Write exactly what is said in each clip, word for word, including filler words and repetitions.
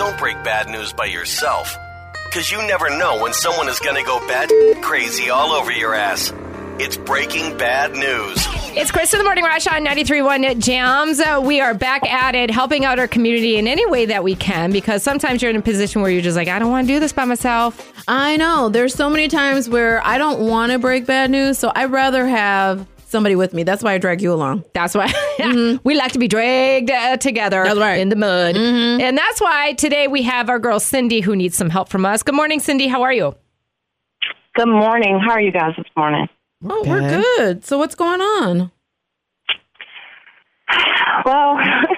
don't break bad news by yourself. Because you never know when someone is going to go bad crazy all over your ass. It's Breaking Bad News. It's Chris in the Morning Rush on ninety-three point one Jams. Uh, we are back at it, helping out our community in any way that we can, because sometimes you're in a position where you're just like, I don't want to do this by myself. I know. There's so many times where I don't want to break bad news, so I'd rather have somebody with me. That's why I drag you along. That's why mm-hmm. we like to be dragged uh, together that's right. in the mud. Mm-hmm. And that's why today we have our girl Cindy, who needs some help from us. Good morning, Cindy. How are you? Good morning. How are you guys this morning? Oh, we're good. So what's going on? Well,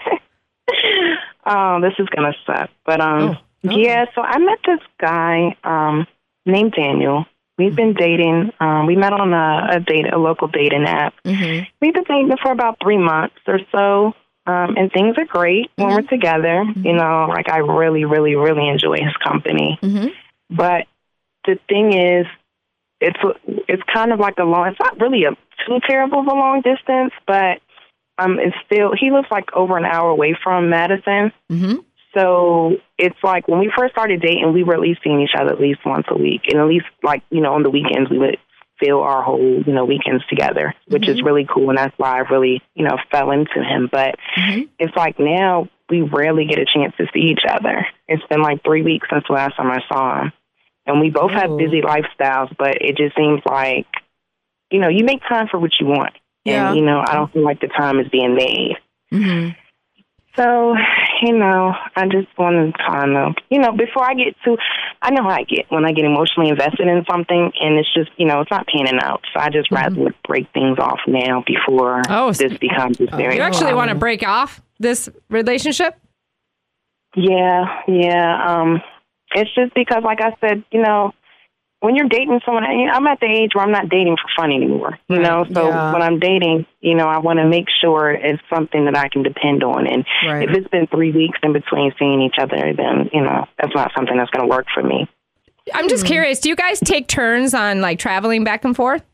oh, this is going to suck. But, um, oh. Oh. yeah, so I met this guy um, named Daniel. We've been dating. Um, we met on a, a date, a local dating app. Mm-hmm. We've been dating for about three months or so, um, and things are great when mm-hmm. we're together. Mm-hmm. You know, like I really, really, really enjoy his company. Mm-hmm. But the thing is, it's it's kind of like a long. It's not really a too terrible of a long distance, but um, it's still. He lives like over an hour away from Madison. Mm-hmm. So it's like when we first started dating, we were at least seeing each other at least once a week. And at least, like, you know, on the weekends, we would fill our whole, you know, weekends together, which mm-hmm. is really cool. And that's why I really, you know, fell into him. But mm-hmm. it's like now we rarely get a chance to see each other. It's been like three weeks since the last time I saw him. And we both oh. have busy lifestyles, but it just seems like, you know, you make time for what you want. Yeah. And, you know, I don't feel like the time is being made. Mm-hmm. So, you know, I just want to kind of, you know, before I get to, I know how I get when I get emotionally invested in something, and it's just, you know, it's not panning out. So I just mm-hmm. rather break things off now before oh, this becomes a serious. You actually problem. want to break off this relationship? Yeah, yeah. Um, it's just because, like I said, you know, when you're dating someone, I'm at the age where I'm not dating for fun anymore, you know? So yeah. when I'm dating, you know, I want to make sure it's something that I can depend on. And right. if it's been three weeks in between seeing each other, then, you know, that's not something that's going to work for me. I'm just mm-hmm. curious, do you guys take turns on, like, traveling back and forth?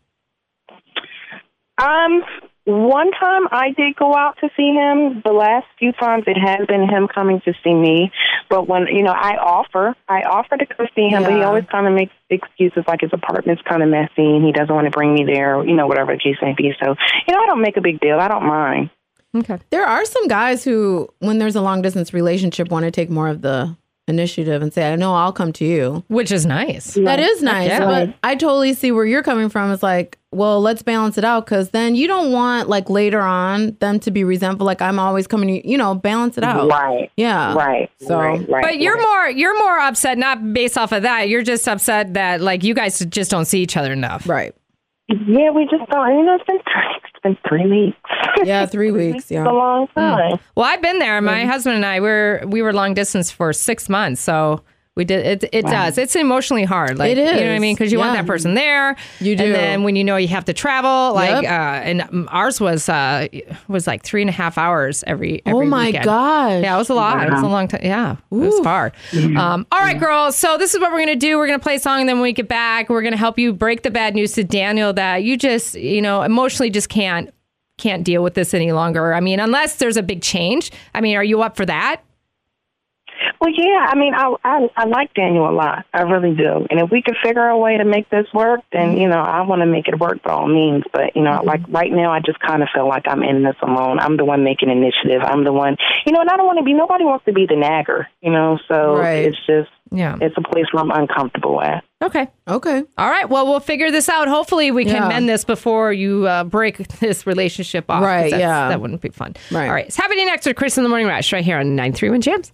Um, one time I did go out to see him. The last few times it has been him coming to see me. But when, you know, I offer, I offer to come see him, yeah. but he always kind of makes excuses like his apartment's kind of messy and he doesn't want to bring me there, you know, whatever the case may be. So, you know, I don't make a big deal. I don't mind. Okay. There are some guys who, when there's a long distance relationship, want to take more of the initiative and say, I know I'll come to you. Which is nice. Yeah. That is nice. Yeah. But I totally see where you're coming from. It's like, well, let's balance it out, because then you don't want, like, later on them to be resentful. Like, I'm always coming to you, know, balance it out. Right. Yeah. Right. So, right, right, but you're right. more you're more upset, not based off of that. You're just upset that, like, you guys just don't see each other enough. Right. Yeah, we just don't. You know, it's been it's been three weeks. Yeah, three weeks. Yeah, it's a long time. Mm. Well, I've been there. My mm-hmm. husband and I were we were long distance for six months, so. We did it. It wow. does. It's emotionally hard. Like, it is. You know what I mean? Because you yeah. want that person there. You do. And then when you know you have to travel, like, yep. uh, and ours was uh, was like three and a half hours every. every oh my weekend. gosh! Yeah, it was a lot. Wow. It was a long time. Yeah, Ooh. It was far. Mm-hmm. Um, all right, girls. So this is what we're gonna do. We're gonna play a song, and then when we get back, we're gonna help you break the bad news to Daniel that you just, you know, emotionally just can't can't deal with this any longer. I mean, unless there's a big change. I mean, are you up for that? Well, yeah, I mean, I, I I like Daniel a lot. I really do. And if we could figure a way to make this work, then, you know, I want to make it work by all means. But, you know, mm-hmm. like right now, I just kind of feel like I'm in this alone. I'm the one making initiative. I'm the one, you know, and I don't want to be, nobody wants to be the nagger, you know, so right. it's just, yeah, it's a place where I'm uncomfortable at. Okay. Okay. All right. Well, we'll figure this out. Hopefully we can yeah. mend this before you uh, break this relationship off. Right. Yeah. That wouldn't be fun. Right. All right. It's happening next with Chris in the Morning Rush right here on nine three one Jams.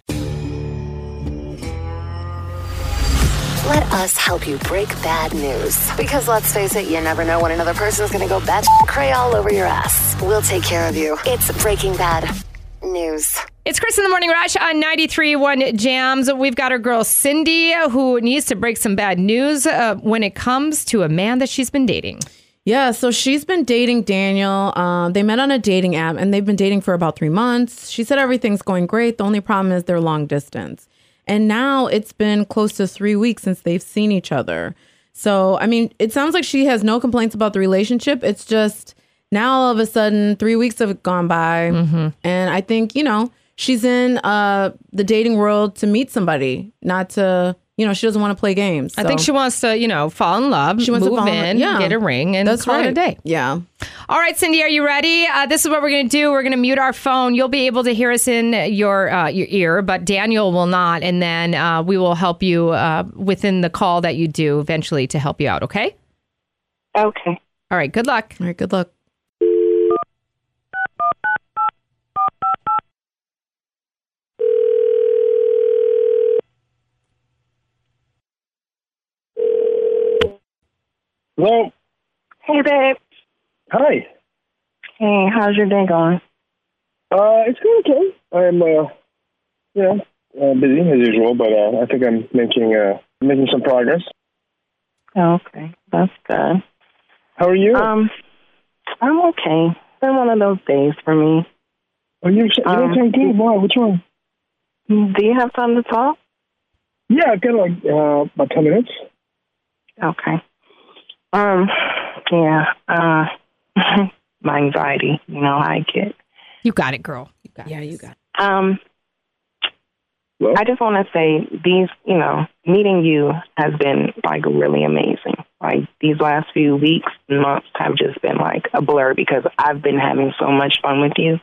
Let us help you break bad news. Because let's face it, you never know when another person's going to go bat cray all over your ass. We'll take care of you. It's Breaking Bad News. It's Chris in the Morning Rush on ninety-three point one Jams. We've got our girl Cindy, who needs to break some bad news uh, when it comes to a man that she's been dating. Yeah, so she's been dating Daniel. Um, they met on a dating app, and they've been dating for about three months. She said everything's going great. The only problem is they're long distance. And now it's been close to three weeks since they've seen each other. So, I mean, it sounds like she has no complaints about the relationship. It's just now all of a sudden three weeks have gone by. Mm-hmm. And I think, you know, she's in uh, the dating world to meet somebody, not to, you know, she doesn't want to play games. I think so. she wants to, you know, fall in love, She wants move to fall in, in- yeah. get a ring, and That's call right. it a day. Yeah. All right, Cindy, are you ready? Uh, this is what we're going to do. We're going to mute our phone. You'll be able to hear us in your uh, your ear, but Daniel will not. And then uh, we will help you uh, within the call that you do eventually to help you out, okay? Okay. All right, good luck. All right. Good luck. Hello. Hey, babe. Hi. Hey, how's your day going? Uh, it's going okay. I'm, uh, you know, uh, busy as usual, but uh, I think I'm making uh, making some progress. Okay, that's good. How are you? Um, I'm okay. It's been one of those days for me. Are you? You um, don't sound good. Why? What's wrong? Do you have time to talk? Yeah, I've got like uh, about ten minutes. Okay. Um, yeah. Uh, my anxiety. You know how I get. You got it, girl. You got Yeah, it. you got it. Um, Well, I just want to say these, you know, meeting you has been like really amazing. Like these last few weeks, months have just been like a blur because I've been having so much fun with you.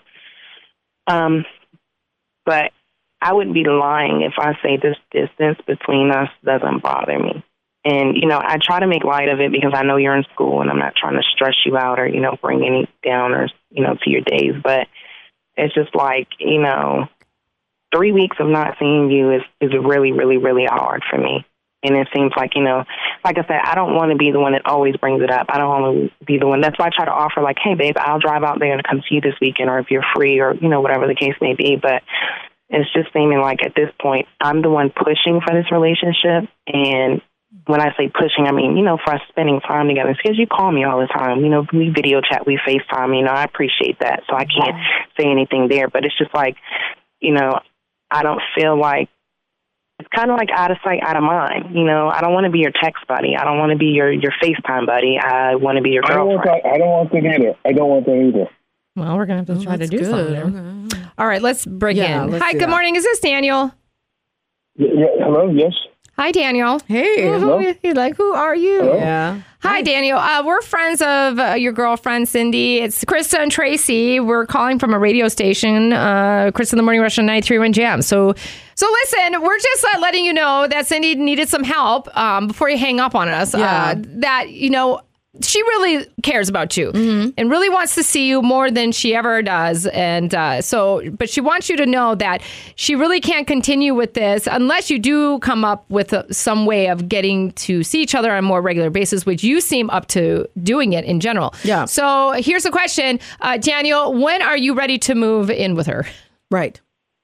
Um, but I wouldn't be lying if I say this distance between us doesn't bother me. And, you know, I try to make light of it because I know you're in school and I'm not trying to stress you out or, you know, bring any down or, you know, to your days. But it's just like, you know, three weeks of not seeing you is, is really, really, really hard for me. And it seems like, you know, like I said, I don't want to be the one that always brings it up. I don't want to be the one. That's why I try to offer like, hey, babe, I'll drive out there and come see you this weekend or if you're free or, you know, whatever the case may be. But it's just seeming like at this point, I'm the one pushing for this relationship. And when I say pushing, I mean, you know, for us spending time together. Because you call me all the time. You know, we video chat, we FaceTime. You know, I appreciate that. So I can't say anything there. But it's just like, you know, I don't feel like it's kind of like out of sight, out of mind. You know, I don't want to be your text buddy. I don't want to be your, your FaceTime buddy. I want to be your I don't want girlfriend. that. I don't want that either. I don't want that either. Well, we're going to have to try to That's do good. something. Okay. All right, let's bring Yeah, in. let's Hi, do good that. morning. Is this Daniel? Yeah, yeah, hello. Yes. Hi, Daniel. Hey. Who, Hello? who, you're like, who are you? Hello? Yeah. Hi, Daniel. Uh, we're friends of uh, your girlfriend, Cindy. It's Krista and Tracy. We're calling from a radio station, uh, Krista in the Morning Rush on ninety-three point one Jam. So, so listen, we're just uh, letting you know that Cindy needed some help um, before you hang up on us. Yeah. Uh, that, you know, she really cares about you and really wants to see you more than she ever does. And uh, so, but she wants you to know that she really can't continue with this unless you do come up with a, some way of getting to see each other on a more regular basis, which you seem up to doing it in general. Yeah. So here's the question, uh, Daniel, when are you ready to move in with her? Right.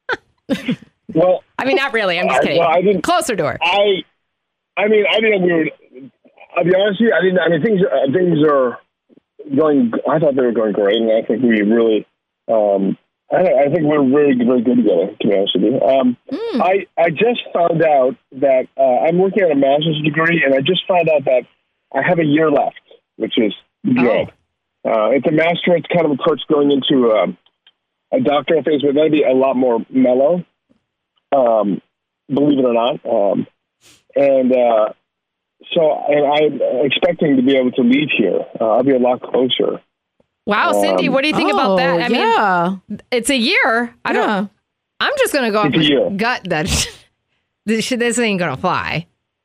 Well, I mean, not really. I'm just I- kidding. well, I didn't- Closer to her. I, I mean, I didn't know we were. I'll be honest with you. I didn't. I mean, things uh, things are going. I thought they were going great, and I think we really. Um, I, I think we're really, really good together. To be honest with you, um, Hmm. I I just found out that uh, I'm working on a master's degree, and I just found out that I have a year left, which is good. Uh, it's a master. It's kind of approach going into um, a doctoral phase, but that'd be a lot more mellow. Um, believe it or not, um, and. Uh, So, and I'm expecting to be able to leave here. Uh, I'll be a lot closer. Wow, Cindy, Um, what do you think about Oh, that? I mean, yeah. it's a year. I don't. Yeah. I'm just gonna go off It's a my year. gut that this this ain't gonna fly.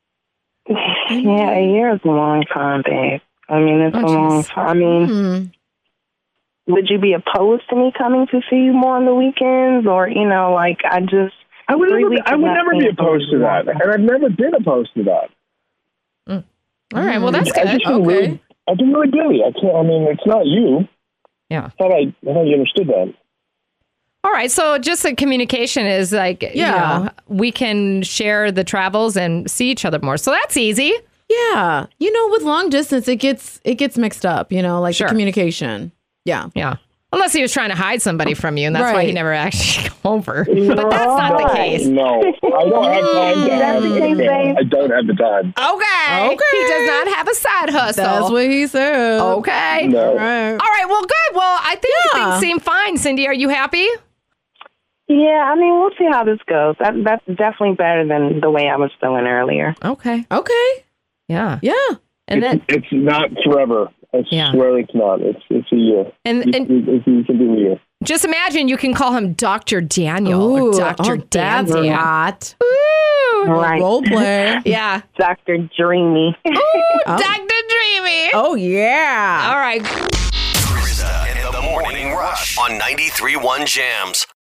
Yeah, a year is a long time, babe. I mean, it's Oh, a long jeez. time. I mean, Mhm. would you be opposed to me coming to see you more on the weekends? Or, you know, like, I just... I would three never, weeks I of would not never be seeing opposed to you that, more. and I've never been opposed to that. All right, well that's I good. just been Okay. really, I've been really busy. I can't. I mean, it's not you. Yeah. I thought I, I thought you understood that. All right, so just the communication is like, Yeah. you know, we can share the travels and see each other more. So that's easy. Yeah. You know, with long distance, it gets it gets mixed up, you know, like Sure. the communication. Yeah. Yeah. Unless he was trying to hide somebody from you, and that's why he Right. never actually come over. But that's not the case. No, I don't have time to That's have the case, it. babe. I don't have the time. Okay. Okay. He does not have a side hustle. That's what he said. Okay. No. All right. All right. Well, good. Well, I think Yeah. things seem fine. Cindy, are you happy? Yeah, I mean, we'll see how this goes. That, that's definitely better than the way I was feeling earlier. Okay. Okay. Yeah. Yeah. And it's, then it's not forever. I Yeah. swear it's not. It's it's a year. And- you, and- you, you, you can do a year. just imagine you can call him Doctor Daniel Ooh, or Doctor oh, that's Danzig. hot. Ooh. Right. Role play. Yeah. Doctor Dreamy. Oh. Doctor Dreamy. Oh, yeah. All right. Krista and the Morning Rush on ninety-three point one Jams.